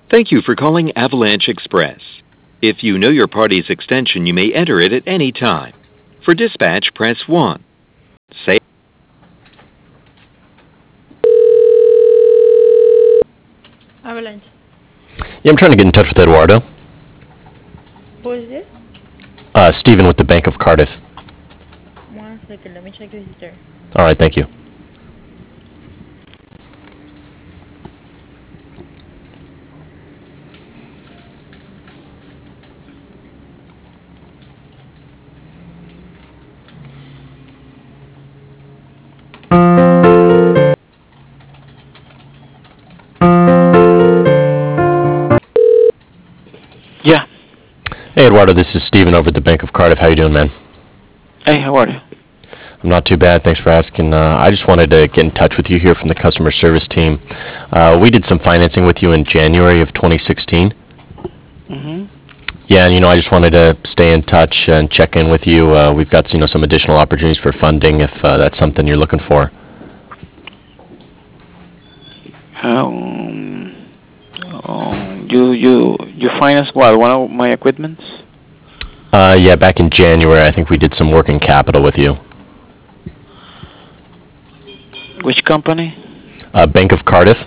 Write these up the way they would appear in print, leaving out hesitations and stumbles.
Thank you for calling Avalanche Express. If you know your party's extension, you may enter it at any time. For dispatch, press 1. Say Avalanche. Yeah, I'm trying to get in touch with Eduardo. Who is this? Stephen with the Bank of Cardiff. 1 second, let me check if he's there. All right, thank you. Yeah. Hey, Eduardo, this is Stephen over at the Bank of Cardiff. How you doing, man? Hey, how are you? I'm not too bad. Thanks for asking. I just wanted to get in touch with you here from the customer service team. We did some financing with you in January of 2016. Mm-hmm. Yeah, and I just wanted to stay in touch and check in with you. We've got some additional opportunities for funding if that's something you're looking for. You financed what? One of my equipments? Yeah, back in January, I think we did some working capital with you. Which company? Bank of Cardiff.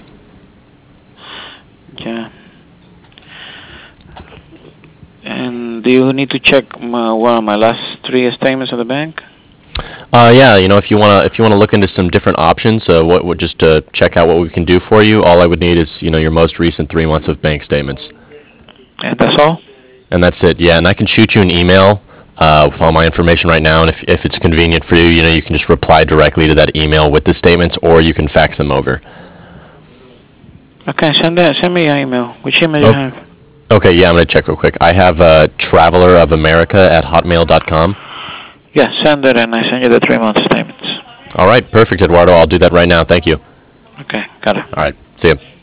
Yeah. And do you need to check one of my last 3 statements of the bank? Yeah, if you wanna look into some different options, just to check out what we can do for you. All I would need is your most recent 3 months of bank statements. And that's all? And that's it. Yeah, and I can shoot you an email with all my information right now. And if it's convenient for you, you can just reply directly to that email with the statements, or you can fax them over. Okay, send me an email. Which email do you have? Okay, yeah, I'm gonna check real quick. I have travelerofamerica@hotmail.com. Yeah, send it and I send you the 3 month statements. All right, perfect, Eduardo. I'll do that right now. Thank you. Okay, got it. All right, see you.